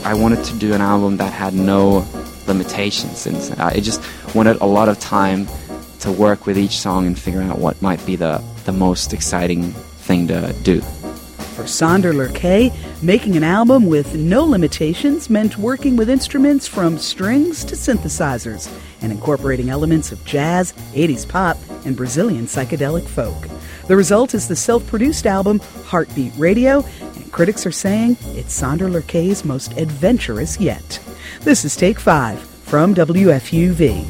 I wanted to do an album that had no limitations, and I just wanted a lot of time to work with each song and figure out what might be the most exciting thing to do. For Sander Lerche, making an album with no limitations meant working with instruments from strings to synthesizers and incorporating elements of jazz, 80s pop, and Brazilian psychedelic folk. The result is the self-produced album Heartbeat Radio, and critics are saying it's Sander Lerche's most adventurous yet. This is Take 5 from WFUV.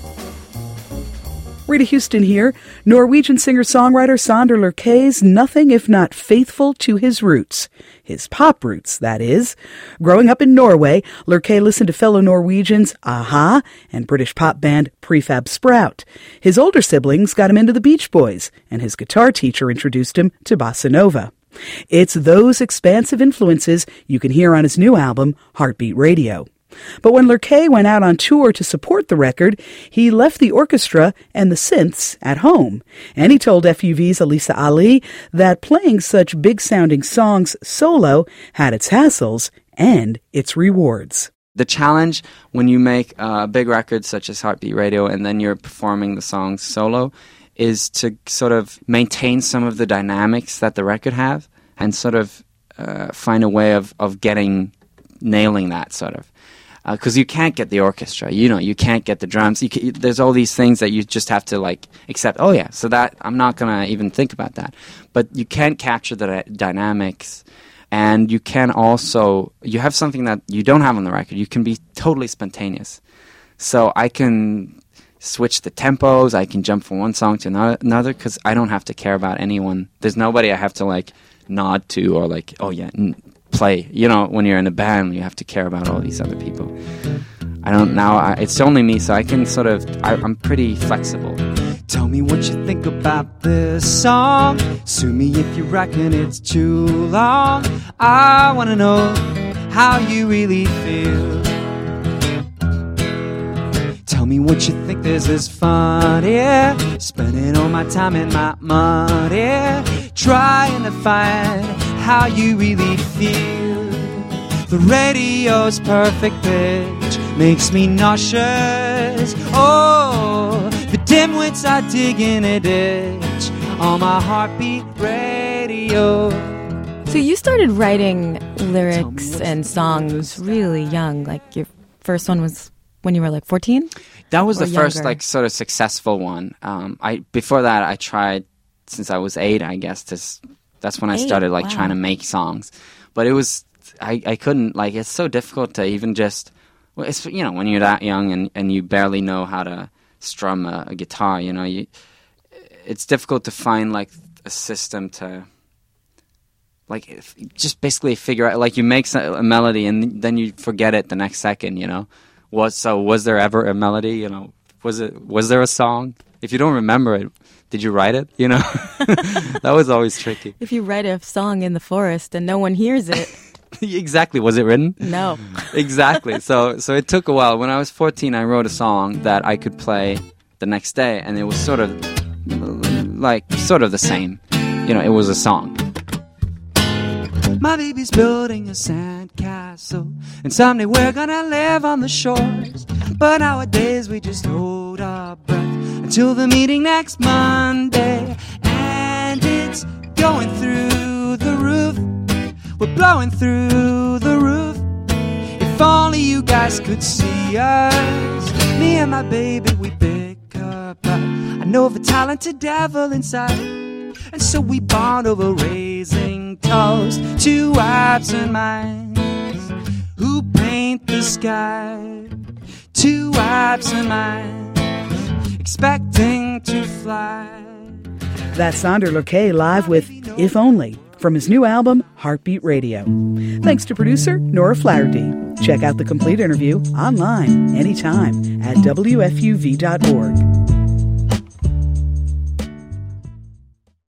Rita Houston here. Norwegian singer-songwriter Sander Lerche's nothing if not faithful to his roots. His pop roots, that is. Growing up in Norway, Lerche listened to fellow Norwegians a-ha and British pop band Prefab Sprout. His older siblings got him into the Beach Boys, and his guitar teacher introduced him to bossa nova. It's those expansive influences you can hear on his new album, Heartbeat Radio. But when Lerche went out on tour to support the record, he left the orchestra and the synths at home. And he told FUV's Elisa Ali that playing such big-sounding songs solo had its hassles and its rewards. The challenge when you make a big record such as Heartbeat Radio and then you're performing the songs solo is to sort of maintain some of the dynamics that the record have and sort of find a way of nailing that sort of. Because you can't get the orchestra, you can't get the drums. There's all these things that you just have to accept. Oh yeah, so that I'm not gonna even think about that. But you can't capture the dynamics, and you can also you have something that you don't have on the record. You can be totally spontaneous. So I can switch the tempos. I can jump from one song to another because I don't have to care about anyone. There's nobody I have to nod to or play. When you're in a band, you have to care about all these other people. I don't now. It's only me, so I can I'm pretty flexible. Tell me what you think about this song. Sue me if you reckon it's too long. I want to know how you really feel. Tell me what you think this is funny. Spending all my time and my money trying to find how you really feel. The radio's perfect pitch makes me nauseous. Oh, the dimwits are digging a ditch on my Heartbeat Radio. So you started writing lyrics and songs really young. Your first one was when you were 14? That was the younger? first sort of successful one. Before that I tried since I was 8, I guess, that's when I started trying to make songs. But it was I couldn't it's so difficult to even just it's when you're that young and you barely know how to strum a guitar, it's difficult to find a system to just basically figure out you make a melody and then you forget it the next second, was there ever a melody, was there a song? If you don't remember it, did you write it? That was always tricky. If you write a song in the forest and no one hears it. Exactly. Was it written? No. Exactly. So it took a while. When I was 14, I wrote a song that I could play the next day, and it was sort of the same. It was a song. My baby's building a sandcastle, and someday we're gonna live on the shores. But nowadays we just hold our breath until the meeting next Monday. And it's going through the roof. We're blowing through the roof. If only you guys could see us. Me and my baby, we pick up. I know of a talented devil inside, and so we bond over raising toast to absent minds who paint the sky. Two absent minds expecting to fly. That's Sander Lerche live with If Only from his new album, Heartbeat Radio. Thanks to producer Nora Flaherty. Check out the complete interview online anytime at WFUV.org.